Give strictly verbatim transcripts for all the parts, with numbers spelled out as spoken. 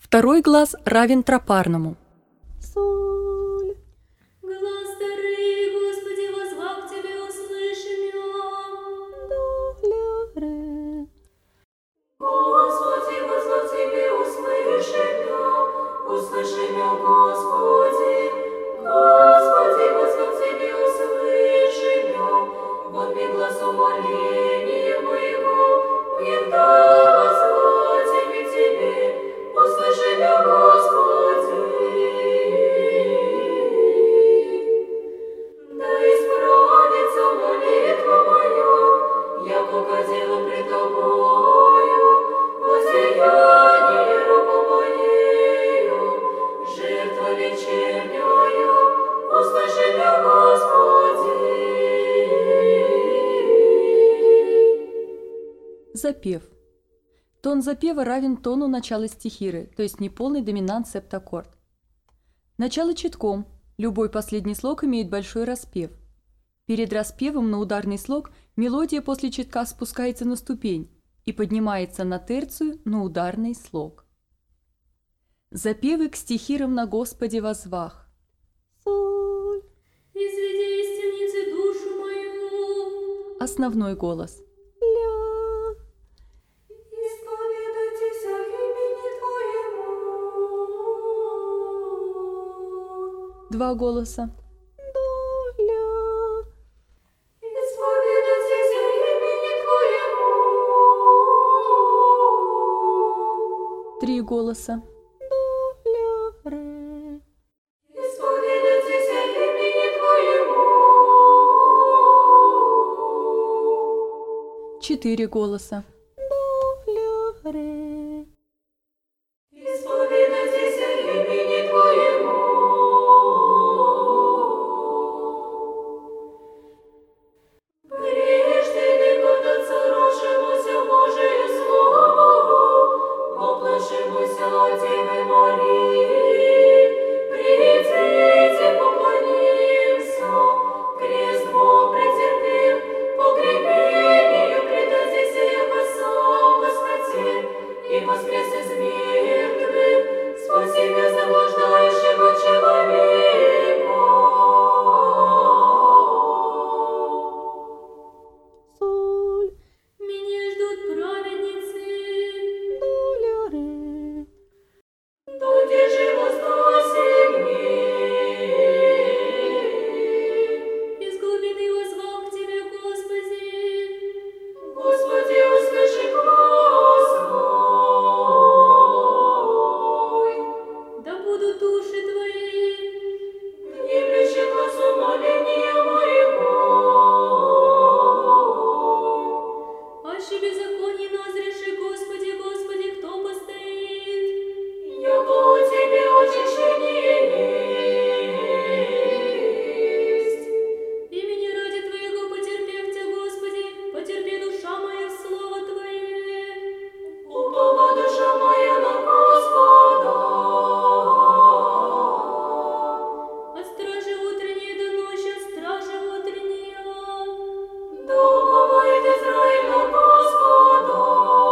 Второй глаз равен тропарному. Соль. Глаз старый, Господи, возвал к Тебе, услышим я. До, ля, ре. Господи, возвал к Тебе, услышим я. Услышим я, Господи. Господи, возвал к Тебе, услышим я. Вот мне глаз умоления моего, не да возвать к Тебе. Услыши меня, Господи, да исправится молитва моя, я угодила пред Тобою, воздеяние руку моею, жертва вечерняя, услыши меня, Господи. Запев. Тон запева равен тону начала стихиры, то есть неполный доминант септаккорд. Начало читком. Любой последний слог имеет большой распев. Перед распевом на ударный слог мелодия после читка спускается на ступень и поднимается на терцию на ударный слог. Запевы к стихирам на Господе возвах. Соль. Изведи из темницы душу мою. Основной голос. Два голоса. До, ля. Исповедайтесь имени Твоему. Три голоса. До, ля, ре. Исповедайтесь имени Твоему. Четыре голоса. До, ля, ре. Исповедайтесь имени Твоему. Девы Марии, придите, поклонимся, крест Бог претерпев, погребению предадите, яко сам воскресен, и воскрес из мертвых, спаси меня заблуждающего человека. Соль. Меня ждут праведницы. До, ля, ре. Где же возносим мне? Из глубины возвал к Тебе, Господи. Господи, услыши глас мой. Да будут уши Твои. Внемлющи глазу моления моего. Аще беззаконие назреши, Господи, Господи, кто постоит? Яко у Тебе очищение есть. Имени ради Твоего потерпевте, Господи, потерпи душа моя слово Твое. Упова душа моя на Господа. От стражи утренней до ночи, от стражи утренней. Да уповает Израиль на Господа.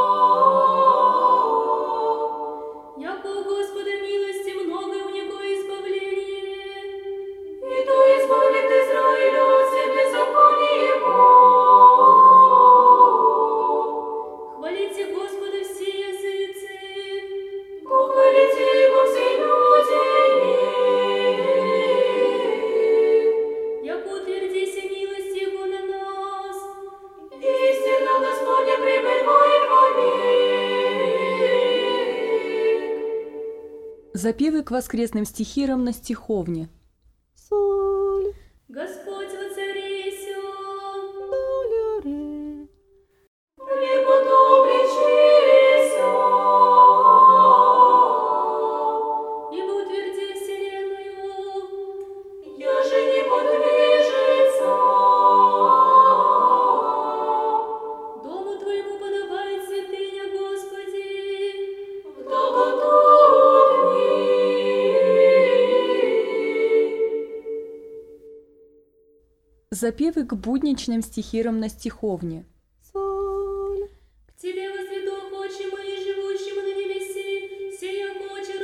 Яко у Господа милости много, у Него избавление. И то избавит Израиля от всех беззаконий его. Хвалите Господа все языцы. Похвалите Его все люди. Яко утвердися милость Его на нас. Истина Господня пребывает вовек. Запевы к воскресным стихирам на стиховне. Соль. Господь воцарися. До, ля, ре. Преподобречися. Ибо утверди вселенную. Я же не подвижется. Дому Твоему подобает святыня, Господи. В долготу дней. Запевы к будничным стихирам на стиховне. Соль. К Тебе возведу очи мои, живущему на небеси, сия очи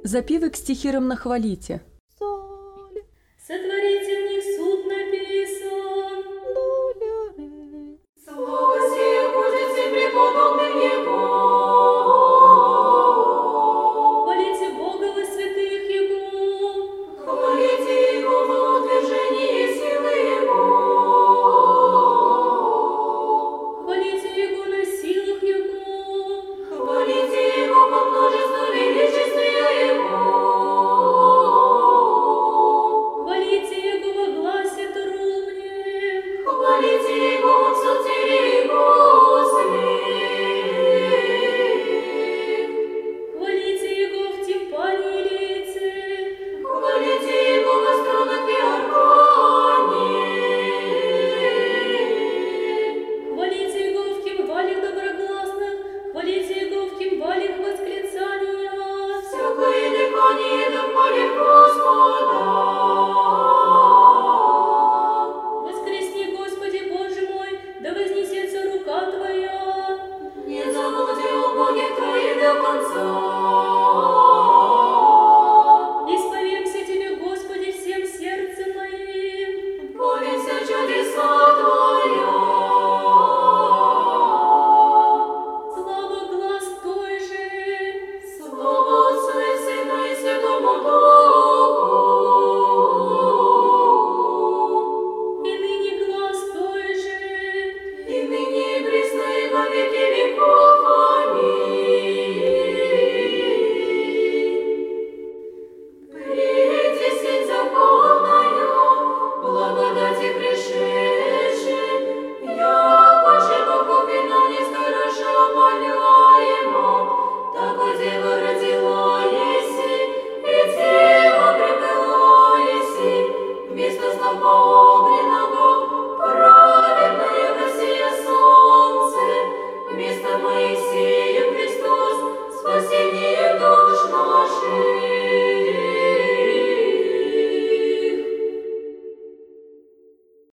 Запевы к стихирам на хвалите.